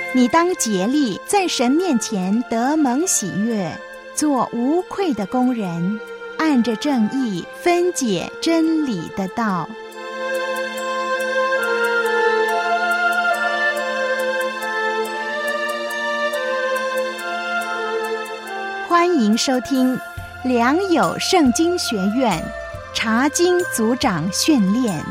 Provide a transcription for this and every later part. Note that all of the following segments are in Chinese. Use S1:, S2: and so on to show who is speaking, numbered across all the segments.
S1: 你当竭力在神面前得蒙喜悦，做无愧的工人，按着正义分解真理的道。欢迎收听良友圣经学院查经组长训练。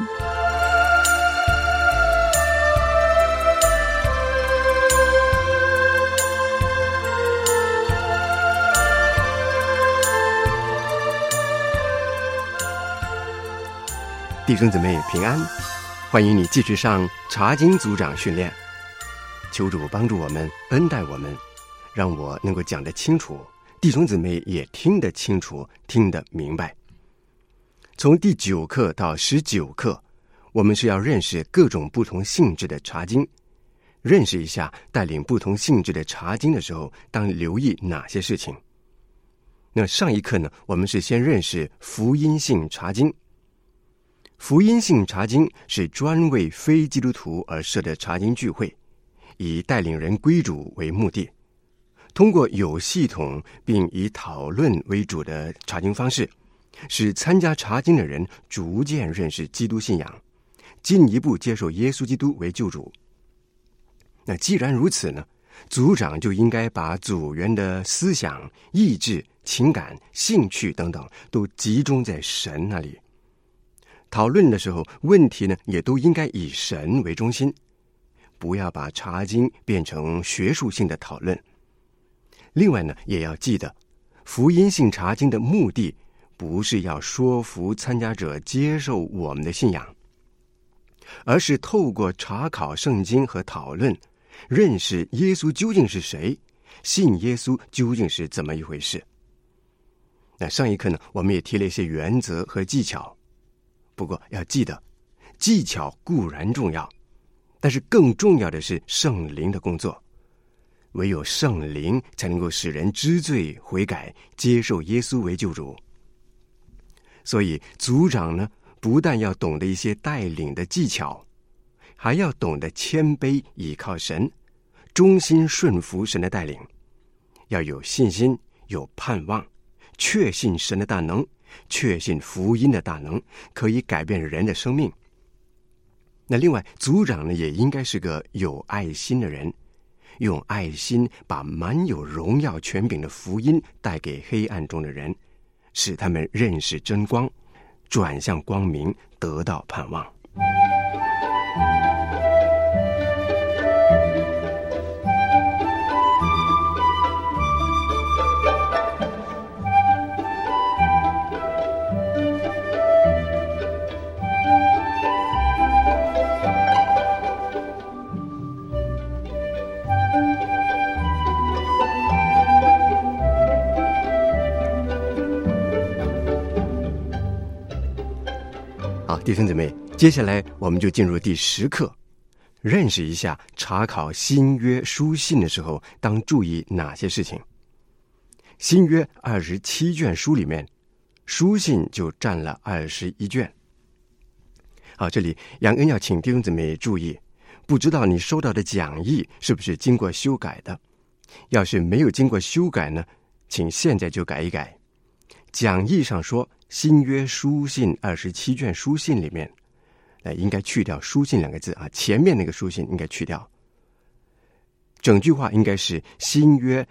S2: 弟兄姊妹平安，欢迎你继续上查经组长训练。求主帮助我们，恩待我们，让我能够讲得清楚，弟兄姊妹也听得清楚，听得明白。从第9课到19课，我们是要认识各种不同性质的查经，认识一下带领不同性质的查经的时候当留意哪些事情。那上一课呢，我们是先认识福音性查经。福音性查经是专为非基督徒而设的查经聚会，以带领人归主为目的，通过有系统并以讨论为主的查经方式，使参加查经的人逐渐认识基督信仰，进一步接受耶稣基督为救主。那既然如此呢，组长就应该把组员的思想、意志、情感、兴趣等等都集中在神那里。讨论的时候，问题呢也都应该以神为中心，不要把查经变成学术性的讨论。另外呢，也要记得，福音性查经的目的不是要说服参加者接受我们的信仰，而是透过查考圣经和讨论，认识耶稣究竟是谁，信耶稣究竟是怎么一回事。那上一课呢，我们也提了一些原则和技巧。不过要记得，技巧固然重要，但是更重要的是圣灵的工作。唯有圣灵才能够使人知罪悔改，接受耶稣为救主。所以组长呢，不但要懂得一些带领的技巧，还要懂得谦卑倚靠神，忠心顺服神的带领，要有信心，有盼望，确信神的大能，确信福音的大能可以改变人的生命。那另外，组长呢也应该是个有爱心的人，用爱心把满有荣耀权柄的福音带给黑暗中的人，使他们认识真光，转向光明，得到盼望。弟兄姊妹，接下来我们就进入第10课，认识一下查考新约书信的时候当注意哪些事情。新约27卷书里面，书信就占了21卷。好，这里杨恩要请弟兄姊妹注意，不知道你收到的讲义是不是经过修改的？要是没有经过修改呢，请现在就改一改。讲义上说新约书信27卷书信里面，应该去掉书信2个字啊，前面那个书信应该去掉。整句话应该是新约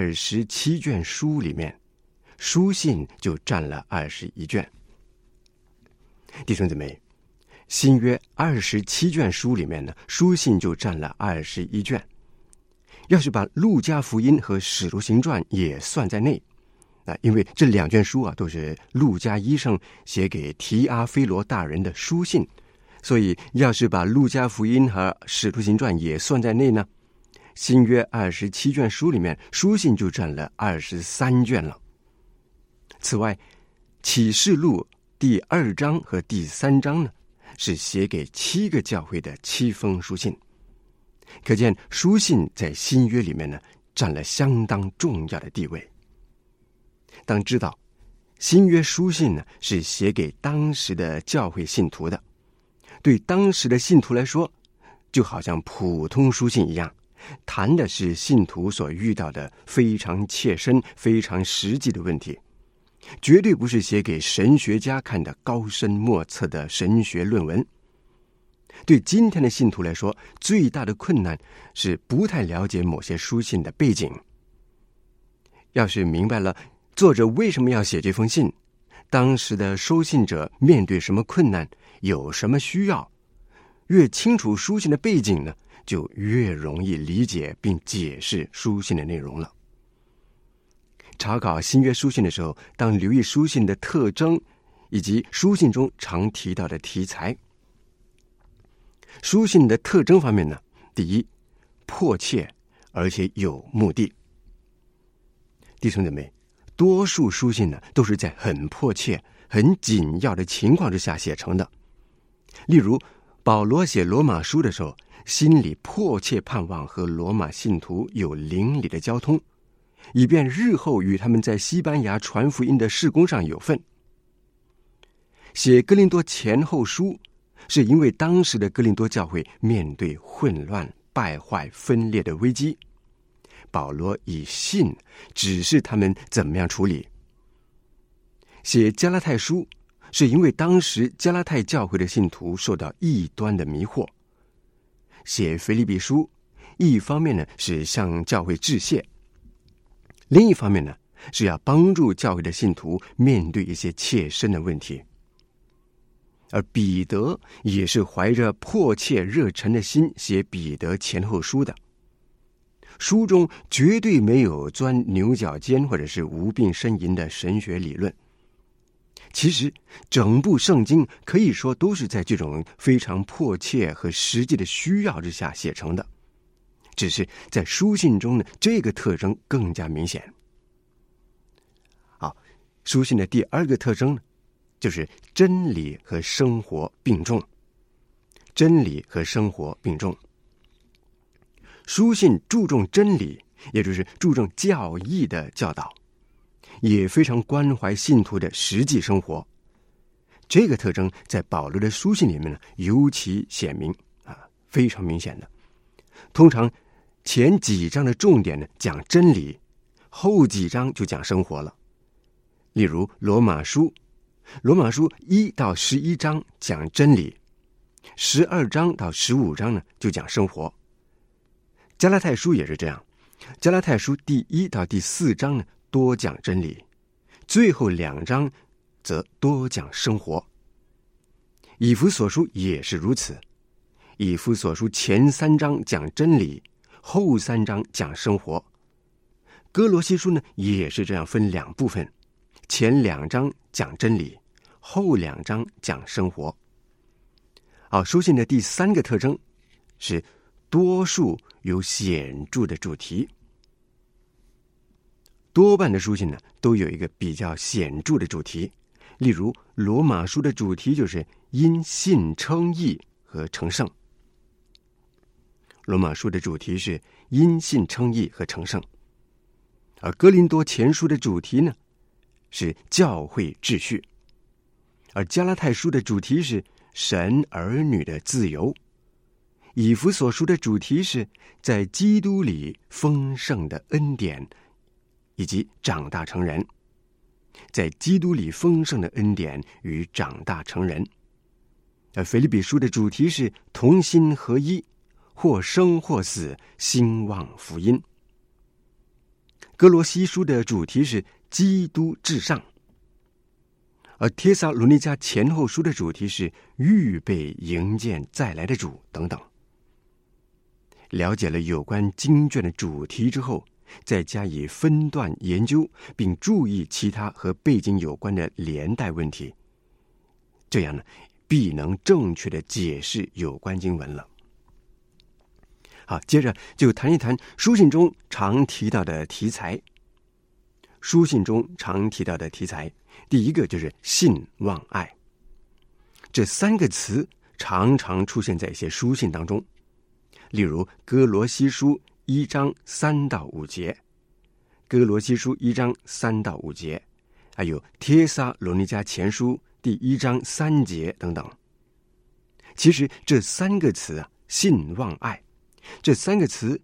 S2: 27卷书里面，书信就占了21卷。弟兄姊妹，新约27卷书里面呢，书信就占了21卷。要是把路加福音和使徒行传也算在内，因为这2卷书啊都是路加医生写给提阿非罗大人的书信，所以要是把路加福音和使徒行传也算在内呢，新约27卷书里面书信就占了23卷了。此外，启示录第2章和第3章呢，是写给7个教会的7封书信。可见书信在新约里面呢，占了相当重要的地位。当知道新约书信呢是写给当时的教会信徒的，对当时的信徒来说，就好像普通书信一样， 谈的是信徒所遇到的非常切身、非常实际的问题，绝对不是写给神学家看的高深莫测的神学论文。对今天的信徒来说，最大的困难是不太了解某些书信的背景。要是明白了作者为什么要写这封信，当时的收信者面对什么困难，有什么需要，越清楚书信的背景呢，就越容易理解并解释书信的内容了。查考新约书信的时候，当留意书信的特征以及书信中常提到的题材。书信的特征方面呢，第一，迫切而且有目的。弟兄姊妹，多数书信呢都是在很迫切、很紧要的情况之下写成的。例如保罗写罗马书的时候，心里迫切盼望和罗马信徒有邻里的交通，以便日后与他们在西班牙传福音的事工上有份。写哥林多前后书，是因为当时的哥林多教会面对混乱、败坏、分裂的危机，保罗以信指示他们怎么样处理。写加拉太书，是因为当时加拉太教会的信徒受到异端的迷惑。写腓立比书，一方面呢是向教会致谢，另一方面呢是要帮助教会的信徒面对一些切身的问题。而彼得也是怀着迫切热忱的心写彼得前后书的，书中绝对没有钻牛角尖或者是无病呻吟的神学理论。其实整部圣经可以说都是在这种非常迫切和实际的需要之下写成的，只是在书信中呢，这个特征更加明显。好，书信的第二个特征呢，就是真理和生活并重。真理和生活并重。书信注重真理，也就是注重教义的教导，也非常关怀信徒的实际生活。这个特征在保罗的书信里面呢，尤其显明非常明显的。通常前几章的重点呢讲真理，后几章就讲生活了。例如罗马书1到11章讲真理，12章到15章呢就讲生活。加拉太书也是这样，加拉太书第1到第4章呢多讲真理，最后2章则多讲生活。以弗所书也是如此，以弗所书前3章讲真理，后3章讲生活。哥罗西书呢也是这样，分2部分，前2章讲真理，后2章讲生活。书信的第3个特征是多数有显著的主题。多半的书信呢都有一个比较显著的主题，例如罗马书的主题就是因信称义和成圣。罗马书的主题是因信称义和成圣，而哥林多前书的主题呢是教会秩序，而加拉太书的主题是神儿女的自由，以弗所书的主题是在基督里丰盛的恩典以及长大成人，在基督里丰盛的恩典与长大成人。而腓立比书的主题是同心合一，或生或死，兴旺福音。哥罗西书的主题是基督至上，而帖撒罗尼迦前后书的主题是预备迎见再来的主等等。了解了有关经卷的主题之后，再加以分段研究，并注意其他和背景有关的连带问题，这样呢必能正确的解释有关经文了。好，接着就谈一谈书信中常提到的题材。书信中常提到的题材，第一个就是信望爱。这3个词常常出现在一些书信当中，例如哥罗西书1章3到5节，哥罗西书1章3到5节，还有帖撒罗尼迦前书第1章3节等等。其实这3个词信望爱，这3个词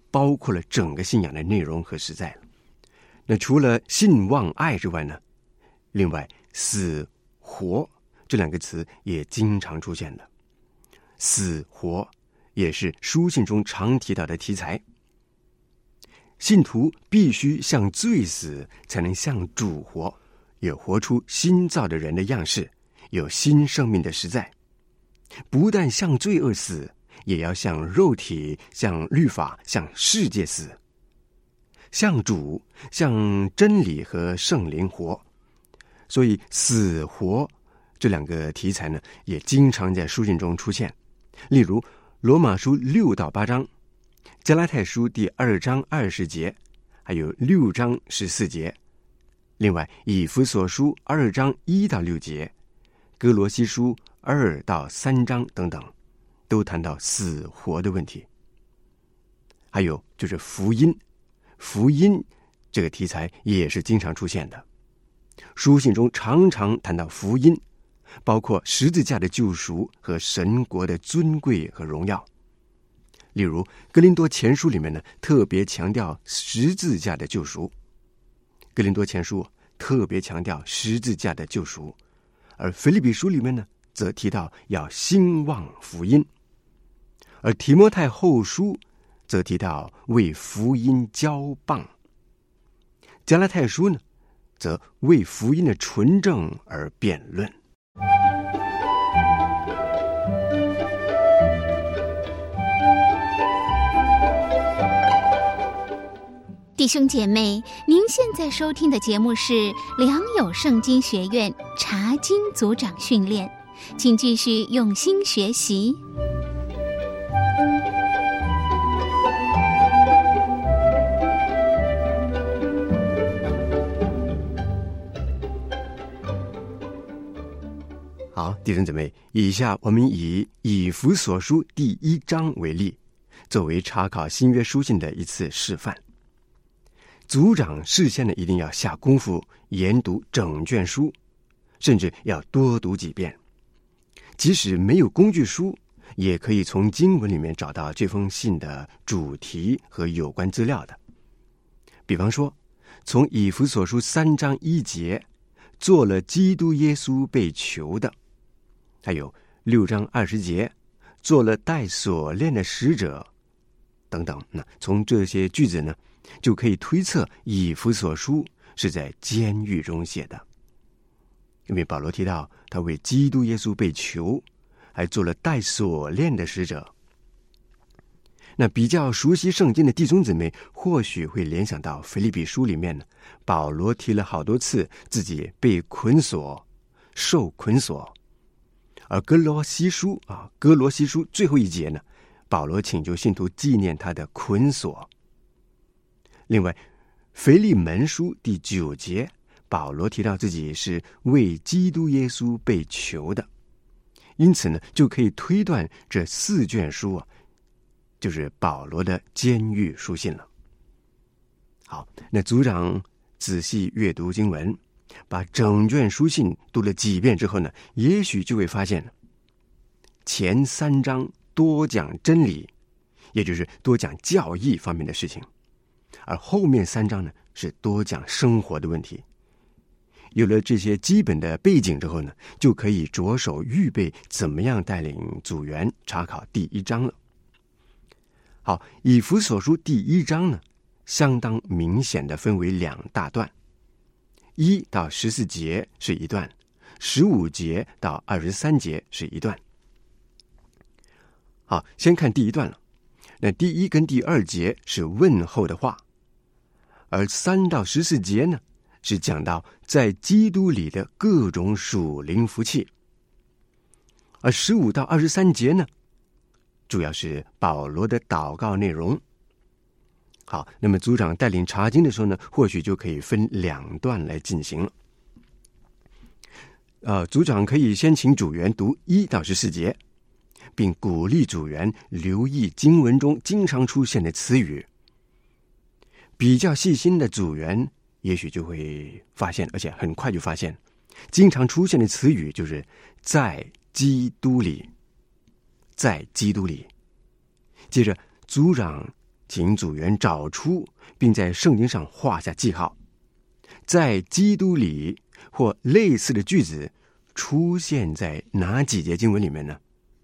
S2: 包括了整个信仰的内容和实在了。那除了信望爱之外呢，另外死活这两个词也经常出现的。死活也是书信中常提到的题材。信徒必须向罪死，才能向主活，也活出新造的人的样式，有新生命的实在。不但向罪恶死，也要向肉体、向律法、向世界死，向主、向真理和圣灵活。所以死活这两个题材呢，也经常在书信中出现。例如罗马书6到8章，加拉太书第2章20节，还有6章14节。另外以弗所书2章1到6节，哥罗西书2到3章等等，都谈到死活的问题。还有就是福音，福音这个题材也是经常出现的。书信中常常谈到福音，包括十字架的救赎和神国的尊贵和荣耀。例如哥林多前书里面呢，特别强调十字架的救赎。哥林多前书特别强调十字架的救赎，而腓立比书里面呢，则提到要兴旺福音，而提摩太后书则提到为福音交棒。加拉太书呢，则为福音的纯正而辩论。
S3: 弟兄姐妹，您现在收听的节目是良友圣经学院查经组长训练，请继续用心学习。
S2: 好，弟兄姊妹，以下我们以以弗所书第1章为例，作为查考新约书信的一次示范。组长事先呢，一定要下功夫研读整卷书，甚至要多读几遍。即使没有工具书，也可以从经文里面找到这封信的主题和有关资料的。比方说，从以弗所书3章1节，做了基督耶稣被囚的；还有6章20节，做了带锁链的使者等等。那从这些句子呢，就可以推测以弗所书是在监狱中写的，因为保罗提到他为基督耶稣被囚，还做了带锁链的使者。那比较熟悉圣经的弟兄姊妹或许会联想到腓立比书里面呢，保罗提了好多次自己被捆锁、受捆锁。而哥罗西书最后一节呢，保罗请求信徒纪念他的捆锁。另外腓利门书第9节，保罗提到自己是为基督耶稣被囚的，因此呢，就可以推断这4卷书啊，就是保罗的监狱书信了。好，那组长仔细阅读经文，把整卷书信读了几遍之后呢，也许就会发现前3章多讲真理，也就是多讲教义方面的事情，而后面3章呢，是多讲生活的问题。有了这些基本的背景之后呢，就可以着手预备怎么样带领组员查考第1章了。好，以弗所书第1章呢，相当明显的分为2大段，1到14节是一段，15节到23节是一段。好，先看第1段了。那第1跟第2节是问候的话，而3到14节呢，是讲到在基督里的各种属灵福气，而15到23节呢，主要是保罗的祷告内容。好，那么组长带领查经的时候呢，或许就可以分2段来进行了。组长可以先请组员读1到14节，并鼓励组员留意经文中经常出现的词语。比较细心的组员也许就会发现，而且很快就发现，经常出现的词语就是在基督里，在基督里。接着组长请组员找出并在圣经上画下记号，在基督里或类似的句子出现在哪几节经文里面呢？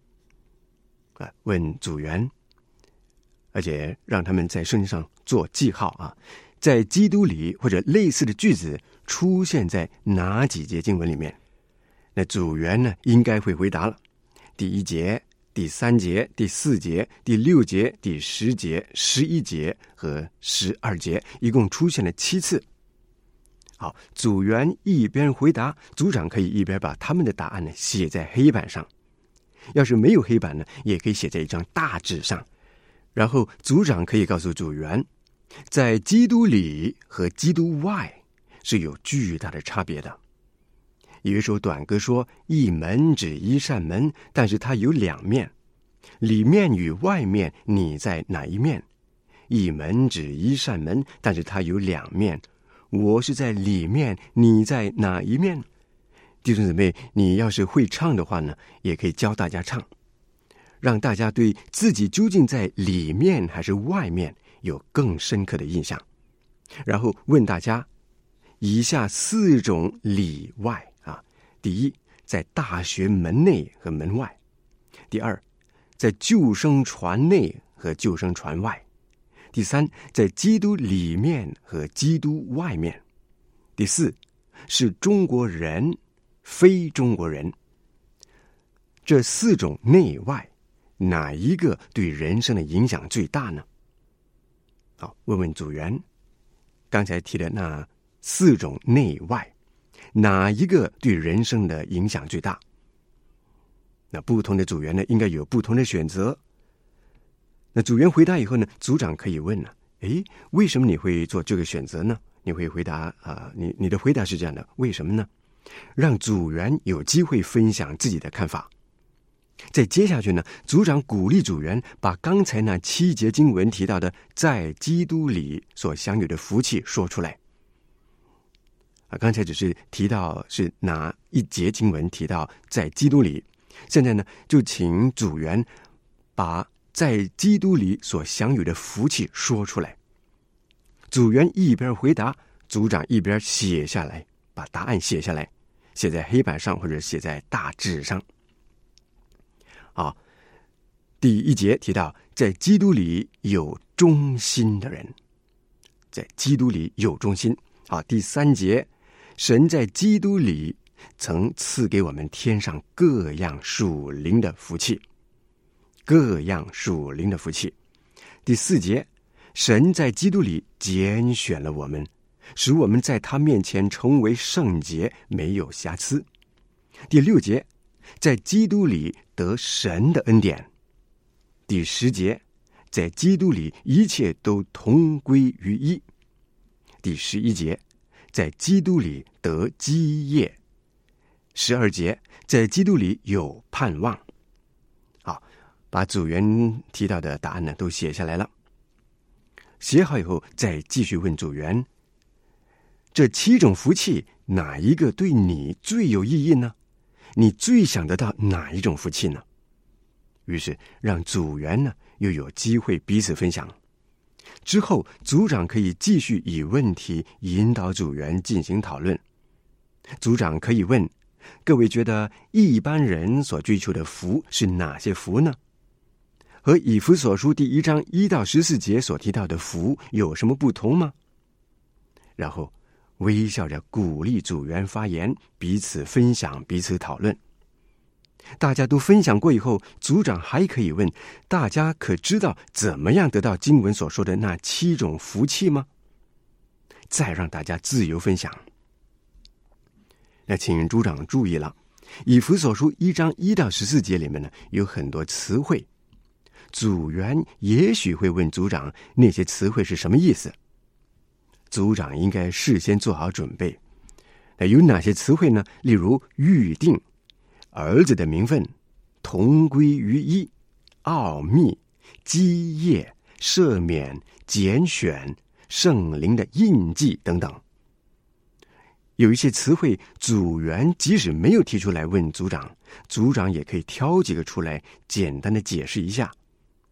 S2: 问组员，而且让他们在圣经上做记号啊，在基督里或者类似的句子出现在哪几节经文里面？那组员呢，应该会回答了。第1节、第3节、第4节、第6节、第10节、11节和12节，一共出现了7次。好，组员一边回答，组长可以一边把他们的答案呢写在黑板上。要是没有黑板呢，也可以写在一张大纸上。然后组长可以告诉组员，在基督里和基督外是有巨大的差别的。有一首短歌说，一门指一扇门，但是它有2面，里面与外面你在哪一面？一门指一扇门，但是它有2面，我是在里面，你在哪一面？弟兄姊妹，你要是会唱的话呢，也可以教大家唱，让大家对自己究竟在里面还是外面有更深刻的印象。然后问大家以下4种里外啊：第一，在大学门内和门外；第二，在救生船内和救生船外；第3，在基督里面和基督外面；第4，是中国人非中国人。这4种内外，哪一个对人生的影响最大呢？好，问问组员，刚才提的那4种内外，哪一个对人生的影响最大？那不同的组员呢，应该有不同的选择。那组员回答以后呢，组长可以问了，为什么你会做这个选择呢？你会回答你的回答是这样的，为什么呢？让组员有机会分享自己的看法。再接下去呢，组长鼓励组员把刚才那7节经文提到的在基督里所享有的福气说出来。刚才只是提到是哪1节经文提到在基督里，现在呢，就请组员把在基督里所享有的福气说出来。组员一边回答，组长一边写下来，把答案写下来，写在黑板上或者写在大纸上。好，第1节提到在基督里有忠心的人，在基督里有忠心。好，第3节，神在基督里曾赐给我们天上各样属灵的福气，各样属灵的福气。第4节，神在基督里拣选了我们，使我们在他面前成为圣洁，没有瑕疵。第6节，在基督里得神的恩典。第10节，在基督里一切都同归于一。第11节，在基督里得基业。12节，在基督里有盼望。好，把组员提到的答案呢都写下来了。写好以后，再继续问组员，这7种福气哪一个对你最有意义呢？你最想得到哪一种福气呢？于是让组员呢又有机会彼此分享。之后组长可以继续以问题引导组员进行讨论。组长可以问，各位觉得一般人所追求的福是哪些福呢？和以弗所书第1章1到14节所提到的福有什么不同吗？然后微笑着鼓励组员发言，彼此分享，彼此讨论。大家都分享过以后，组长还可以问，大家可知道怎么样得到经文所说的那7种福气吗？再让大家自由分享。那请组长注意了，以弗所书1章1到14节里面呢，有很多词汇，组员也许会问组长那些词汇是什么意思。组长应该事先做好准备。那有哪些词汇呢？例如预定、儿子的名分、同归于一、奥秘、基业、赦免、拣选、圣灵的印记等等。有一些词汇组员即使没有提出来问组长，组长也可以挑几个出来简单的解释一下。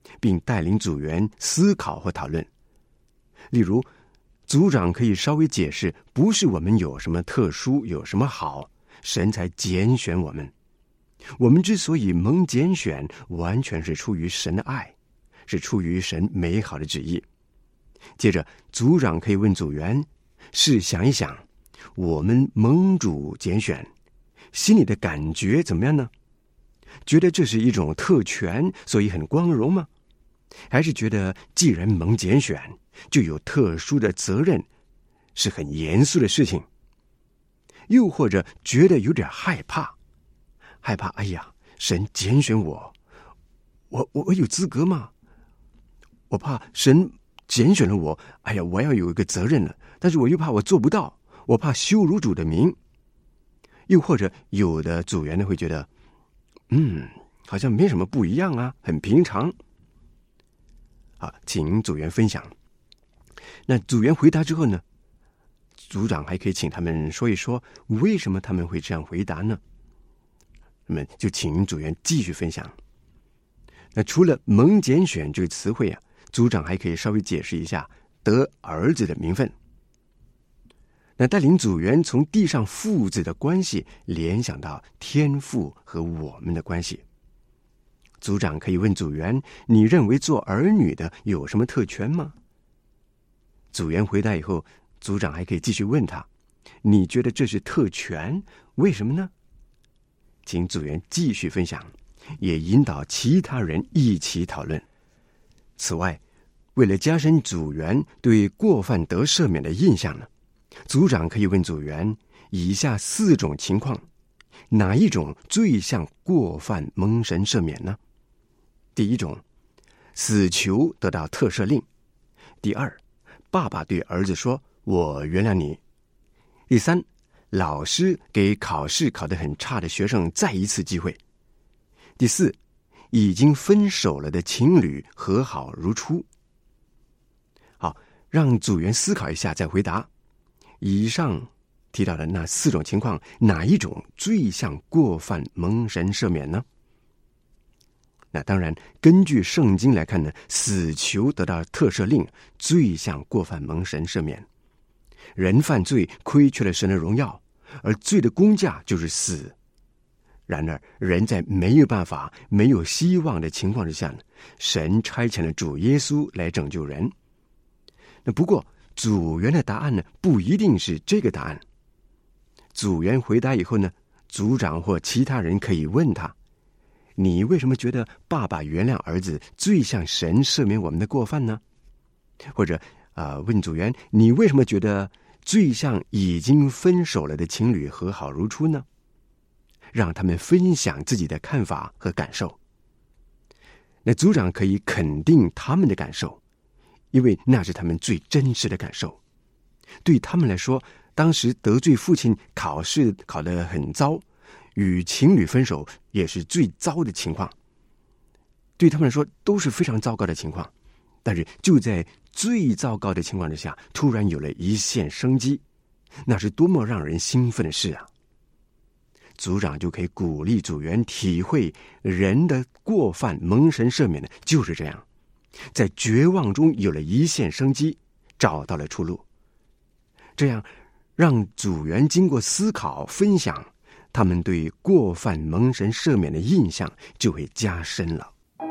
S2: 并带领组员思考或讨论。例如，组长可以稍微解释，不是我们有什么特殊，有什么好，神才拣选我们。我们之所以蒙拣选，完全是出于神的爱，是出于神美好的旨意。接着，组长可以问组员，试想一想，我们蒙主拣选，心里的感觉怎么样呢？觉得这是一种特权，所以很光荣吗？还是觉得既然蒙拣选，就有特殊的责任，是很严肃的事情？又或者觉得有点害怕，哎呀，神拣选我有资格吗？我怕神拣选了我，哎呀，我要有一个责任了，但是我又怕我做不到，我怕羞辱主的名。又或者有的组员呢会觉得，好像没什么不一样啊，很平常。好，请组员分享。那组员回答之后呢，组长还可以请他们说一说为什么他们会这样回答呢？那么就请组员继续分享。那除了蒙拣选这个词汇啊，组长还可以稍微解释一下得儿子的名分。那带领组员从地上父子的关系联想到天父和我们的关系。组长可以问组员，你认为做儿女的有什么特权吗？组员回答以后，组长还可以继续问他，你觉得这是特权，为什么呢？请组员继续分享，也引导其他人一起讨论。此外，为了加深组员对过犯得赦免的印象呢，组长可以问组员以下4种情况，哪一种最像过犯蒙神赦免呢？第一种，死囚得到特赦令；第二，爸爸对儿子说，我原谅你；第三，老师给考试考得很差的学生再一次机会；第四，已经分手了的情侣和好如初。好，让组员思考一下再回答。以上提到的那4种情况，哪一种最像过犯蒙神赦免呢？那当然，根据圣经来看呢，死囚得到特赦令最像过犯蒙神赦免。人犯罪亏缺了神的荣耀，而罪的工价就是死。然而，人在没有办法、没有希望的情况之下呢，神差遣了主耶稣来拯救人。那不过，组员的答案呢，不一定是这个答案。组员回答以后呢，组长或其他人可以问他，你为什么觉得爸爸原谅儿子最像神赦免我们的过犯呢？或者问组员，你为什么觉得最像已经分手了的情侣和好如初呢？让他们分享自己的看法和感受。那组长可以肯定他们的感受，因为那是他们最真实的感受。对他们来说，当时得罪父亲，考试考得很糟，与情侣分手也是最糟的情况。对他们来说都是非常糟糕的情况。但是就在最糟糕的情况之下，突然有了一线生机，那是多么让人兴奋的事啊！组长就可以鼓励组员体会人的过犯蒙神赦免的就是这样，在绝望中有了一线生机，找到了出路。这样让组员经过思考分享，他们对过犯蒙神赦免的印象就会加深了。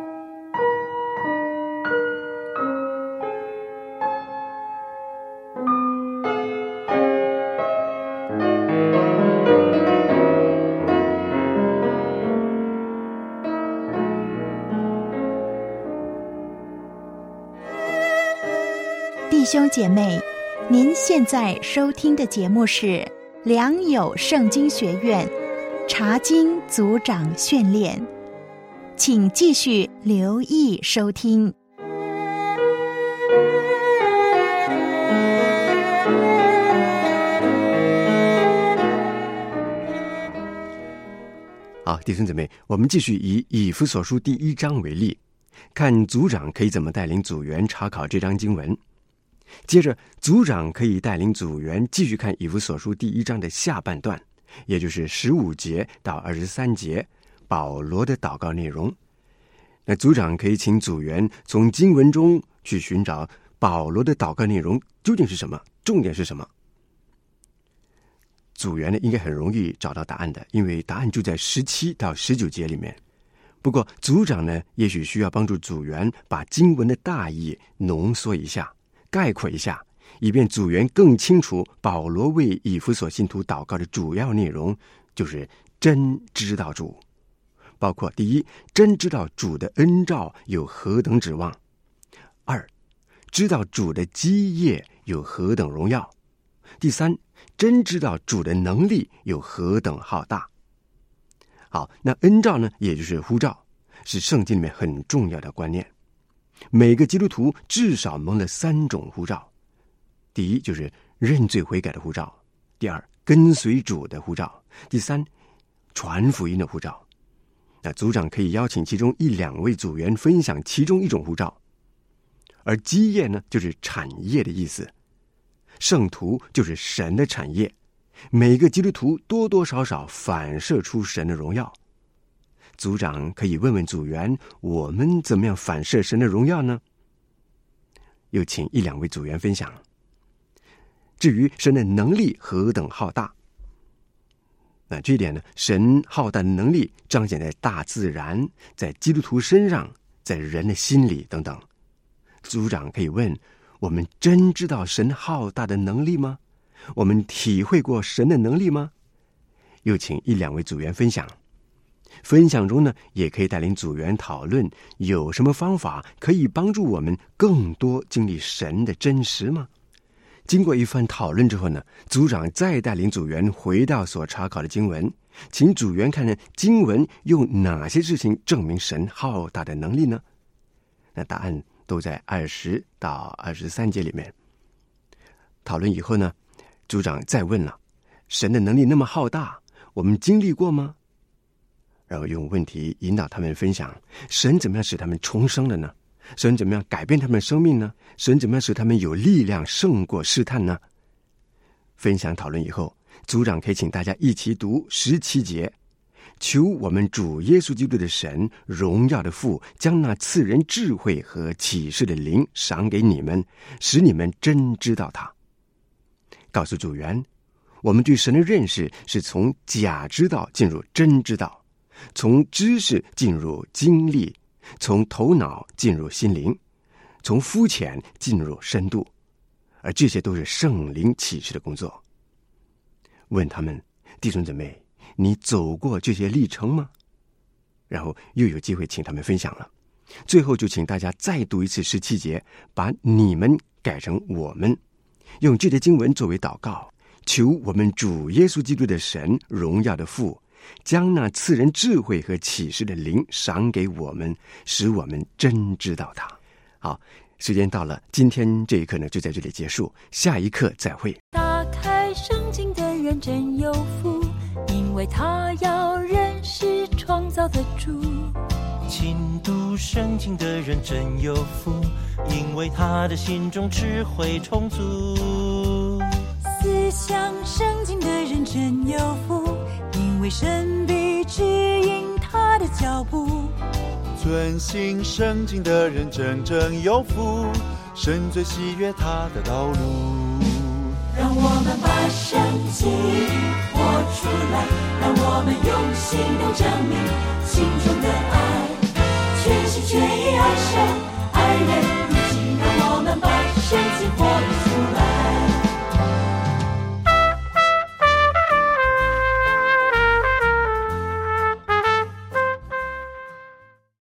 S1: 弟兄姐妹，您现在收听的节目是良友圣经学院查经组长训练，请继续留意收听。
S2: 好，弟兄姊妹，我们继续以以弗所书第1章为例，看组长可以怎么带领组员查考这章经文。接着，组长可以带领组员继续看以弗所书第1章的下半段，也就是15节到23节，保罗的祷告内容。 那组长可以请组员从经文中去寻找保罗的祷告内容究竟是什么，重点是什么。组员呢应该很容易找到答案的，因为答案就在17到19节里面。不过组长呢也许需要帮助组员把经文的大意浓缩一下，概括一下，以便组员更清楚保罗为以弗所信徒祷告的主要内容，就是真知道主。包括第一，真知道主的恩召有何等指望；二，知道主的基业有何等荣耀；第三，真知道主的能力有何等浩大。好，那恩召呢，也就是呼召，是圣经里面很重要的观念。每个基督徒至少蒙了3种呼召：第一，就是认罪悔改的呼召；第二，跟随主的呼召；第三，传福音的呼召。那组长可以邀请其中1、2位组员分享其中一种呼召。而基业呢，就是产业的意思。圣徒就是神的产业，每个基督徒多多少少反射出神的荣耀。组长可以问问组员，我们怎么样反射神的荣耀呢？又请1、2位组员分享。至于神的能力何等浩大，那这一点呢，神浩大的能力彰显在大自然，在基督徒身上，在人的心里等等。组长可以问，我们真知道神浩大的能力吗？我们体会过神的能力吗？又请1、2位组员分享。分享中呢，也可以带领组员讨论，有什么方法可以帮助我们更多经历神的真实吗？经过一番讨论之后呢，组长再带领组员回到所查考的经文，请组员看看经文用哪些事情证明神浩大的能力呢？那答案都在20到23节里面。讨论以后呢，组长再问了，神的能力那么浩大，我们经历过吗？然后用问题引导他们分享，神怎么样使他们重生了呢？神怎么样改变他们的生命呢？神怎么样使他们有力量胜过试探呢？分享讨论以后，组长可以请大家一起读17节，求我们主耶稣基督的神，荣耀的父，将那赐人智慧和启示的灵赏给你们，使你们真知道他。告诉组员，我们对神的认识是从假知道进入真知道，从知识进入经历，从头脑进入心灵，从肤浅进入深度，而这些都是圣灵启示的工作。问他们，弟兄姊妹，你走过这些历程吗？然后又有机会请他们分享了。最后就请大家再读一次17节，把你们改成我们，用这些经文作为祷告，求我们主耶稣基督的神，荣耀的父，将那赐人智慧和启示的灵赏给我们，使我们真知道他。好，时间到了，今天这一课呢就在这里结束，下一课再会。
S4: 打开圣经的人真有福，因为他要认识创造的主。
S5: 勤读圣经的人真有福，因为他的心中智慧充足。
S4: 思想圣经的人真有福，因为神必指引他的脚步。
S6: 遵行圣经的人真有福，神最喜悦他的道路。
S4: 让我们把圣经活出来，让我们用行动证明心中的爱，全心全意爱神爱人如己。让我们把圣经活